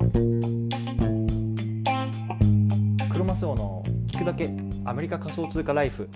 クロマスオの聞くだけアメリカ仮想通貨ライフ。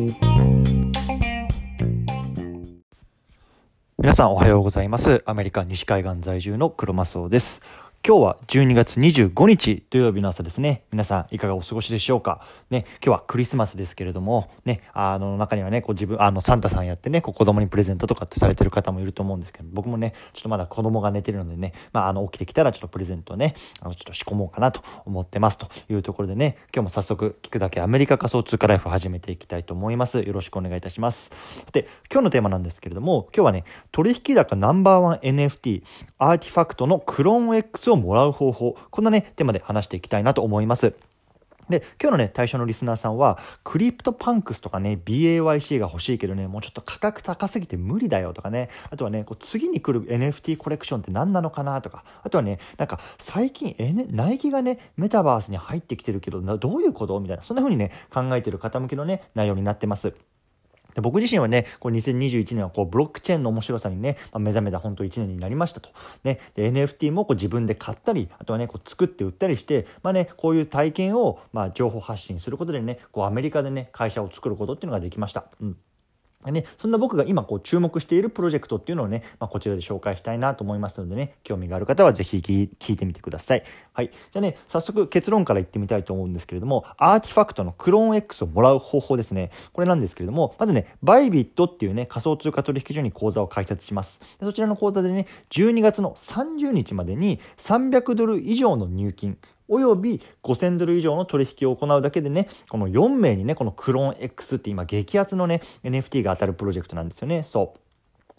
皆さんおはようございます。アメリカ西海岸在住のクロマスオです。今日は12月25日土曜日の朝ですね。皆さんいかがお過ごしでしょうかね。今日はクリスマスですけれどもね、中にはね、自分サンタさんやってね、子供にプレゼントとかってされてる方もいると思うんですけど、僕もねちょっとまだ子供が寝てるのでね、起きてきたらちょっとプレゼントをねちょっと仕込もうかなと思ってますというところでね、今日も早速聞くだけアメリカ仮想通貨ライフを始めていきたいと思います。よろしくお願いいたします。さて今日のテーマなんですけれども、今日はね、取引高ナンバーワン NFT アーティファクトのクローン X をもらう方法、こんなねテーマで話していきたいなと思います。で、今日のね、対象のリスナーさんは、クリプトパンクスとかね、BAYC が欲しいけどね、もうちょっと価格高すぎて無理だよとかね、あとはね、次に来る NFT コレクションって何なのかなとか、あとはね、なんか最近、ナイキがね、メタバースに入ってきてるけど、どういうことみたいな、そんな風にね、考えてる方向けのね、内容になってます。で、僕自身はね、2021年はブロックチェーンの面白さにね、目覚めた本当1年になりましたと。ね、で NFT も自分で買ったり、あとはね、作って売ったりして、こういう体験を情報発信することでね、アメリカでね、会社を作ることっていうのができました。ね、そんな僕が今注目しているプロジェクトっていうのをね、こちらで紹介したいなと思いますのでね、興味がある方はぜひ聞いてみてください。はい。じゃあね、早速結論から言ってみたいと思うんですけれども、アーティファクトのクローン X をもらう方法ですね。これなんですけれども、まずね、バイビットっていうね、仮想通貨取引所に口座を開設します。でそちらの口座でね、12月の30日までに$300以上の入金、および$5000以上の取引を行うだけでね、この4名にね、このクローン X って今激アツのね、NFT が当たるプロジェクトなんですよね。そう。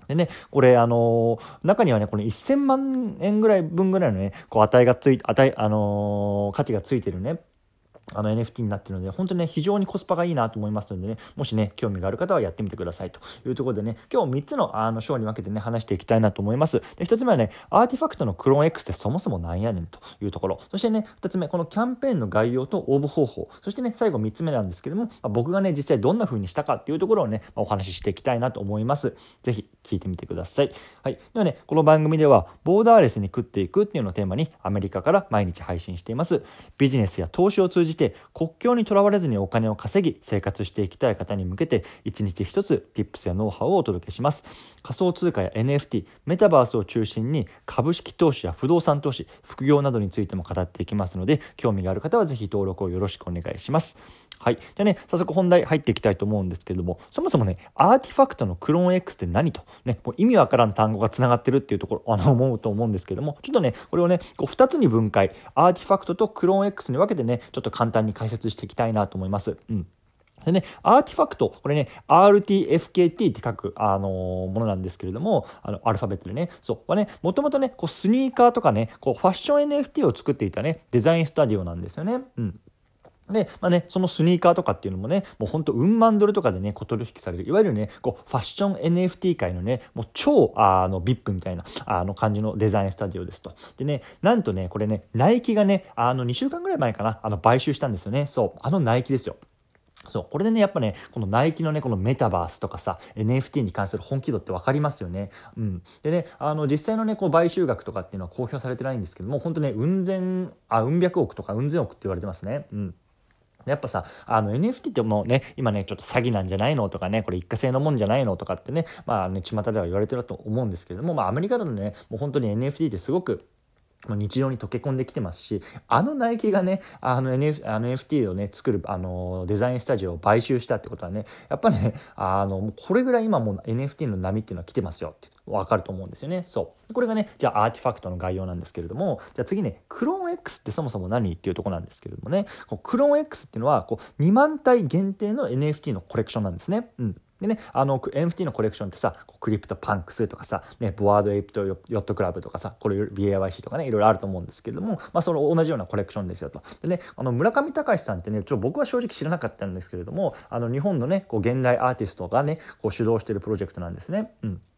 でね、これ中にはね、この1000万円ぐらい分ぐらいのね、価値がついてるね、NFT になっているので、本当にね、非常にコスパがいいなと思いますのでね、もしね、興味がある方はやってみてくださいというところでね、今日3つの章に分けてね、話していきたいなと思います。で、1つ目はね、アーティファクトのクローン X ってそもそもなんやねんというところ。そしてね、2つ目、このキャンペーンの概要と応募方法。そしてね、最後3つ目なんですけども、僕がね、実際どんな風にしたかっていうところをね、お話ししていきたいなと思います。ぜひ聞いてみてください。はい。ではね、この番組では、ボーダーレスに食っていくっていうのをテーマに、アメリカから毎日配信しています。ビジネスや投資を通じて、国境にとらわれずにお金を稼ぎ生活していきたい方に向けて一日一つ Tips やノウハウをお届けします。仮想通貨や NFT、メタバースを中心に株式投資や不動産投資、副業などについても語っていきますので、興味がある方はぜひ登録をよろしくお願いします。はい。じゃあね、早速本題入っていきたいと思うんですけれども、そもそもね、アーティファクトのクローン X って何と、ね、もう意味わからん単語がつながってるっていうところ、思うと思うんですけども、ちょっとね、これをね、2つに分解、アーティファクトとクローン X に分けてね、ちょっと簡単に解説していきたいなと思います。でね、アーティファクト、これね、RTFKT って書く、ものなんですけれども、アルファベットでね、そうはね、もともとね、スニーカーとかね、ファッション NFT を作っていたね、デザインスタジオなんですよね。で、そのスニーカーとかっていうのもね、もうほんとうん万ドルとかでね、取引される、いわゆるね、ファッション NFT 界のね、もう超、VIP みたいな、感じのデザインスタジオですと。でね、なんとね、これね、ナイキがね、2週間ぐらい前かな、買収したんですよね。そう、ナイキですよ。そう、これでね、やっぱね、このナイキのね、このメタバースとかさ、NFT に関する本気度って分かりますよね。でね、実際のね、買収額とかっていうのは公表されてないんですけども、本当ね、うん百億とかうん千億って言われてますね。やっぱさ、NFT ってもうね、今ね、ちょっと詐欺なんじゃないのとかね、これ一過性のもんじゃないのとかってね、巷では言われてると思うんですけれども、アメリカだとね、もう本当に NFT ってすごく、日常に溶け込んできてますし、ナイキがね、NFT をね、作る、デザインスタジオを買収したってことはね、やっぱね、もうこれぐらい今もう NFT の波っていうのは来てますよって。わかると思うんですよね。そう。これがね、じゃあアーティファクトの概要なんですけれども、じゃあ次ね、クローン X ってそもそも何っていうところなんですけれどもね、クローン X っていうのは、2万体限定の NFT のコレクションなんですね。でね、NFT のコレクションってさ、クリプトパンクスとかさ、ね、ボワードエイプとヨットクラブとかさ、これ BAYC とかね、いろいろあると思うんですけれども、その同じようなコレクションですよと。でね、村上隆さんってね、僕は正直知らなかったんですけれども、日本のね、現代アーティストがね、主導しているプロジェクトなんですね。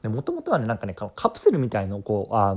で、もともとはね、なんかね、カプセルみたいのを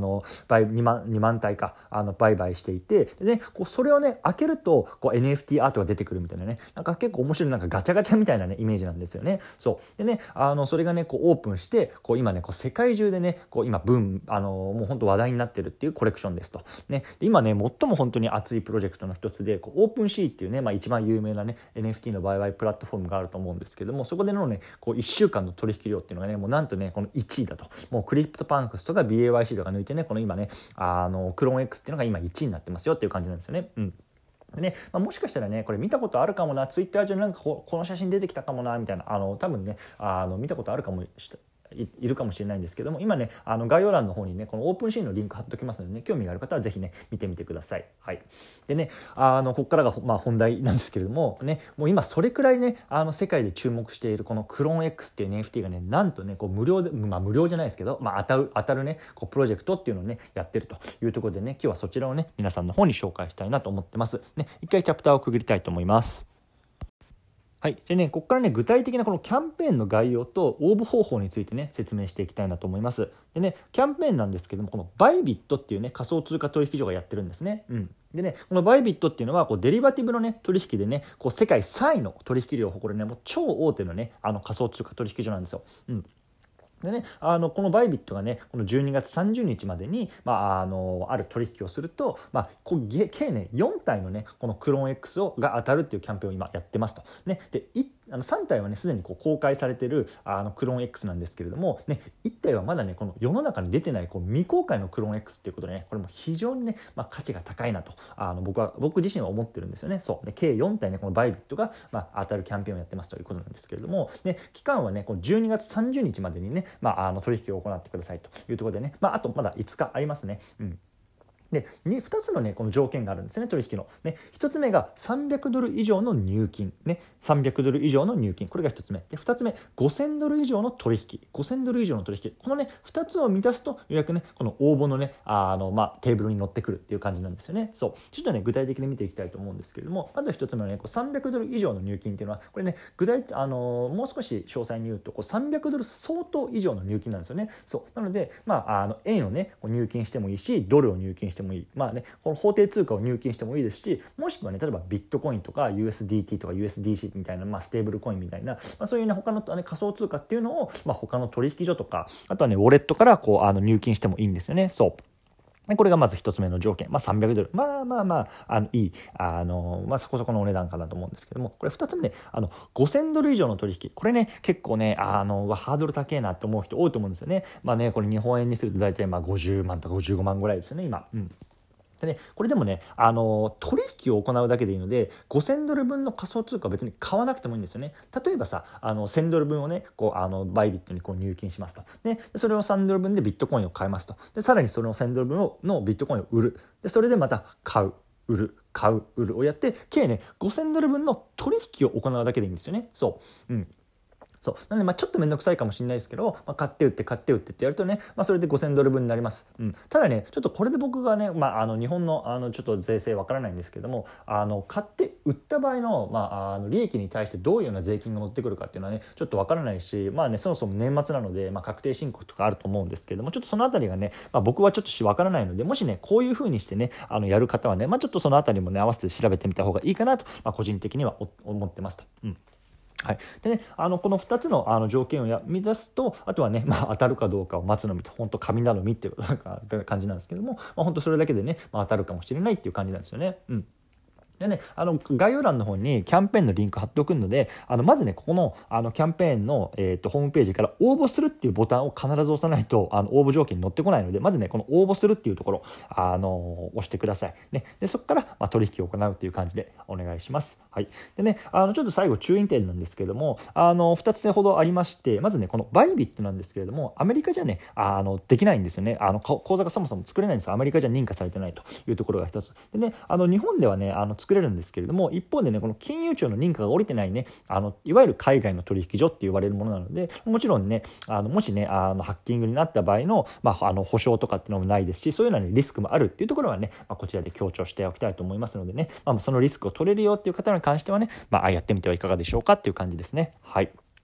2万体か、売買していて、でね、それをね、開けると、NFT アートが出てくるみたいなね、なんか結構面白い、なんかガチャガチャみたいなね、イメージなんですよね。そう。でね、それがね、オープンして、今ね、世界中でね、今、もう本当話題になってるっていうコレクションですと。ね、で今ね、最も本当に熱いプロジェクトの一つで、オープンシーっていうね、一番有名なね、NFT の売買プラットフォームがあると思うんですけども、そこでのね、1週間の取引量っていうのがね、もうなんとね、この1位だと。もうクリプトパンクスとか BAYC とか抜いてね、この今ね、クローン X っていうのが今1位になってますよっていう感じなんですよね。うん。でね、もしかしたらね、これ見たことあるかもな、ツイッター上になんかこの写真出てきたかもなみたいな、多分ね、見たことあるかもいるかもしれないんですけども、今ね、概要欄の方にね、このオープンシーンのリンク貼っておきますのでね、興味がある方はぜひね、見てみてください。はい。でね、ここからが本題なんですけれどもね、もう今それくらいね、世界で注目しているこのクローン X っていう NFT がね、なんとね、無料で、無料じゃないですけど、当たるね、プロジェクトっていうのをね、やってるというところでね、今日はそちらをね、皆さんの方に紹介したいなと思ってます。ね、一回チャプターを区切りたいと思います。はい。でね、ここからね、具体的なこのキャンペーンの概要と応募方法についてね、説明していきたいなと思います。でね、キャンペーンなんですけども、このバイビットっていうね、仮想通貨取引所がやってるんですね。うん。でね、このバイビットっていうのは、デリバティブのね、取引でね、世界3位の取引量を誇るね、もう超大手のね、仮想通貨取引所なんですよ。うん。でね、このバイビットがね、この12月30日までに、ある取引をすると、計ね、4体のね、このクローン X が当たるっていうキャンペーンを今やってますと。ね、で、3体はね、すでに公開されてるクローン X なんですけれども、ね、1体はまだね、この世の中に出てない未公開のクローン X っていうことでね、これも非常にね、価値が高いなと、僕自身は思ってるんですよね。そう。で、計4体ね、このバイビットが、当たるキャンペーンをやってますということなんですけれども、ね、期間はね、この12月30日までにね、取引を行ってくださいというところでね、あとまだ5日ありますね。うん。で2つのねこの条件があるんですね、取引のね。1つ目が300ドル以上の入金ね、300ドル以上の入金、これが1つ目で、2つ目5000ドル以上の取引、5000ドル以上の取引、このね2つを満たすとようやくねこの応募のねテーブルに乗ってくるっていう感じなんですよね。そうちょっとね具体的に見ていきたいと思うんですけれども、まず1つ目のね300ドル以上の入金っていうのはこれねもう少し詳細に言うと300ドル相当以上の入金なんですよね。そうなので円をね入金してもいいし、ドルを入金してもいい、この法定通貨を入金してもいいですし、もしくはね例えばビットコインとか USDT とか USDC みたいな、ステーブルコインみたいな、そういうね他の、仮想通貨っていうのを、他の取引所とか、あとはねウォレットから入金してもいいんですよね。そうこれがまず一つ目の条件。300ドル。いい、そこそこのお値段かなと思うんですけども、これ二つ目ね、5000ドル以上の取引。これね、結構ね、ハードル高いなと思う人多いと思うんですよね。これ日本円にすると大体50万とか55万ぐらいですよね、今。うん。でね、これでもね、取引を行うだけでいいので、5000ドル分の仮想通貨は別に買わなくてもいいんですよね。例えばさ、1000ドル分をね、バイビットに入金しますと。で、それを3ドル分でビットコインを買いますと。で、さらにその1000ドル分のビットコインを売る。で、それでまた買う。売る、買う、売るをやって、計ね、5000ドル分の取引を行うだけでいいんですよね。そう。うん。なのでちょっと面倒くさいかもしれないですけど、買って売ってってやるとね、それで5000ドル分になります。うん。ただね、ちょっとこれで僕がね、日本のちょっと税制わからないんですけども、買って売った場合の利益に対してどういうような税金が乗ってくるかっていうのはね、ちょっとわからないし、そもそも年末なので確定申告とかあると思うんですけども、ちょっとそのあたりがね、僕はちょっとわからないので、もしねこういう風にしてねやる方はね、ちょっとそのあたりもね合わせて調べてみた方がいいかなと、個人的には思ってますと。うん。はい。でね、この2つの条件を満たすと、あとはね、当たるかどうかを待つのみと、本当神頼みっていう感じなんですけども、本当それだけでね、当たるかもしれないっていう感じなんですよね。うん。でね、概要欄の方にキャンペーンのリンク貼っておくので、まずね、ここの、キャンペーンの、ホームページから応募するっていうボタンを必ず押さないと、応募条件に載ってこないので、まずね、この応募するっていうところ、押してください。ね。で、そこから、取引を行うっていう感じでお願いします。はい。でね、ちょっと最後注意点なんですけども、2つほどありまして、まずね、このバイビットなんですけれども、アメリカじゃね、できないんですよね。口座がそもそも作れないんですよ。アメリカじゃ認可されてないというところが一つ。でね、日本ではね、作れるんですけれども、一方でねこの金融庁の認可が下りてないねいわゆる海外の取引所って言われるものなので、もちろんねもしねハッキングになった場合の保証とかっていうのもないですし、そういうのはねリスクもあるっていうところはね、こちらで強調しておきたいと思いますのでね、そのリスクを取れるよっていう方に関してはね、やってみてはいかがでしょうかっていう感じですね。はい。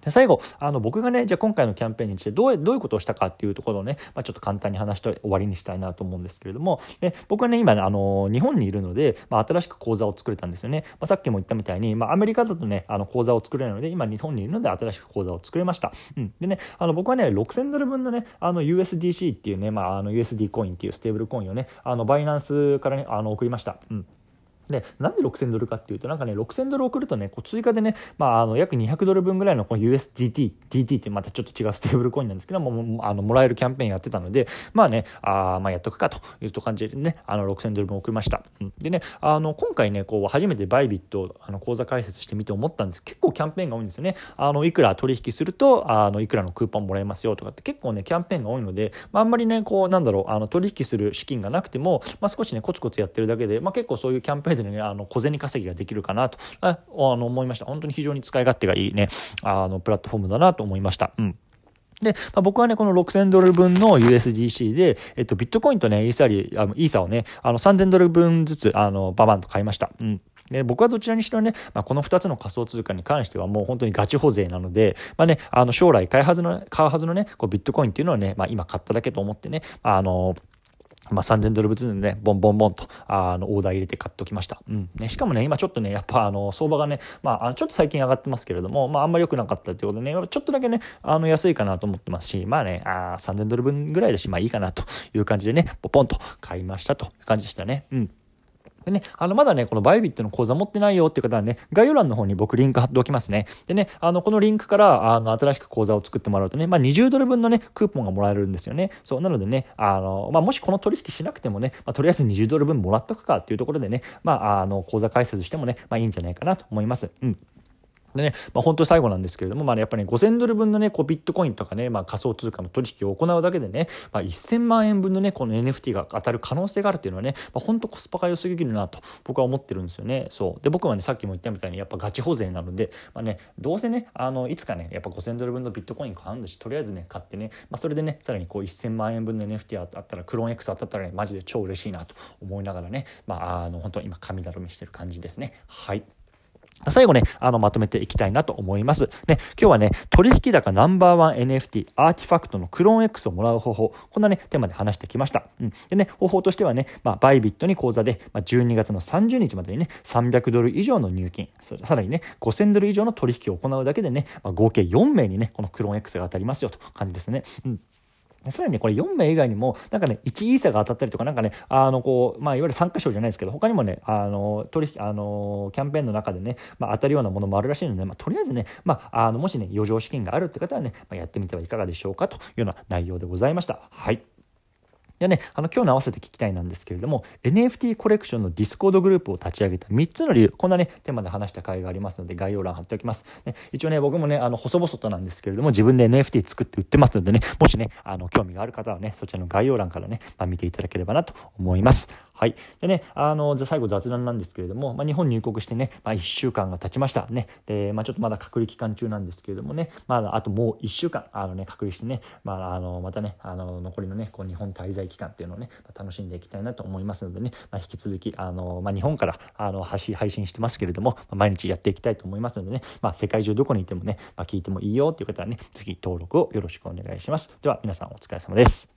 で最後、僕がね、じゃあ今回のキャンペーンにしてどういうことをしたかっていうところをね、ちょっと簡単に話して終わりにしたいなと思うんですけれども、僕はね、今、日本にいるので、新しく口座を作れたんですよね。さっきも言ったみたいに、アメリカだとね、口座を作れないので、今日本にいるので新しく口座を作れました。でね、僕はね、6000ドル分のね、USDC っていうね、USD コインっていうステーブルコインをね、バイナンスからね、送りました。で、なんで6000ドルかっていうと、なんかね、6000ドル送るとね、追加でね、約200ドル分ぐらいのこの USDT ってまたちょっと違うステーブルコインなんですけども、もらえるキャンペーンやってたので、やっとくかという感じでね、6000ドル分送りました。でね、今回ね、初めてバイビット口座開設してみて思ったんですけど、結構キャンペーンが多いんですよね。いくら取引すると、いくらのクーポンもらえますよとかって結構ね、キャンペーンが多いので、あんまりね、取引する資金がなくても、少しね、コツコツやってるだけで、結構そういうキャンペーンでね、小銭稼ぎができるかなと思いました。本当に非常に使い勝手がいいね、プラットフォームだなと思いました。で、僕はね、この6000ドル分の USDC で、ビットコインとね、イーサをね、3000ドル分ずつ、ババンと買いました。で僕はどちらにしろね、この2つの仮想通貨に関してはもう本当にガチ保税なので、将来買うはずのね、ビットコインっていうのはね、今買っただけと思ってね、3000ドル分でね、ボンボンボンと、オーダー入れて買っておきました。しかもね、今ちょっとね、やっぱ相場がね、ちょっと最近上がってますけれども、あんまり良くなかったっていうことでね、ちょっとだけね、安いかなと思ってますし、3000ドル分ぐらいだし、いいかなという感じでね、ポンと買いましたという感じでしたね。でね、まだね、このバイビットの口座持ってないよっていう方はね、概要欄の方に僕リンク貼っておきますね。でね、このリンクから、新しく口座を作ってもらうとね、20ドル分のね、クーポンがもらえるんですよね。そう、なのでね、もしこの取引しなくてもね、とりあえず20ドル分もらっとくかっていうところでね、口座開設してもね、いいんじゃないかなと思います。でね、本当に最後なんですけれども、やっぱりね、5000ドル分のね、ビットコインとかね、仮想通貨の取引を行うだけでね、1000万円分のね、この NFT が当たる可能性があるっていうのはね、本当コスパが良すぎるなと僕は思ってるんですよね。そう。で、僕はね、さっきも言ったみたいに、やっぱガチ保税なので、どうせね、いつかね、やっぱ5000ドル分のビットコイン買うんだし、とりあえずね、買ってね、それでね、さらに1000万円分の NFT あったら、クローン X 当たったらね、マジで超嬉しいなと思いながらね、本当今、神頼みしてる感じですね。はい。最後ね、まとめていきたいなと思います。ね、今日はね、取引高ナンバーワン NFT アーティファクトのクローン X をもらう方法、こんなね、テーマで話してきました。でね、方法としてはね、バイビットに口座で、12月の30日までにね、300ドル以上の入金、さらにね、5000ドル以上の取引を行うだけでね、合計4名にね、このクローン X が当たりますよと感じですね。さらにね、これ4名以外にも、なんかね、1イーサが当たったりとか、なんかね、いわゆる参加賞じゃないですけど、他にもね、キャンペーンの中でね、当たるようなものもあるらしいので、とりあえずね、もしね、余剰資金があるって方はね、やってみてはいかがでしょうかというような内容でございました。はい。でね、今日の合わせて聞きたいなんですけれども、NFT コレクションのディスコードグループを立ち上げた3つの理由、こんなね、テーマで話した回がありますので、概要欄貼っておきます。一応ね、僕もね、細々となんですけれども、自分で NFT 作って売ってますのでね、もしね、興味がある方はね、そちらの概要欄からね、見ていただければなと思います。はい。でね、最後雑談なんですけれども、日本入国してね、1週間が経ちましたね。で、ちょっとまだ隔離期間中なんですけれどもね、あともう1週間、隔離してね、またね、残りのね、日本滞在期間っていうのをね、楽しんでいきたいなと思いますのでね、引き続き、日本から、配信してますけれども、毎日やっていきたいと思いますのでね、世界中どこにいてもね、聞いてもいいよっていう方はね、ぜひ登録をよろしくお願いします。では、皆さんお疲れ様です。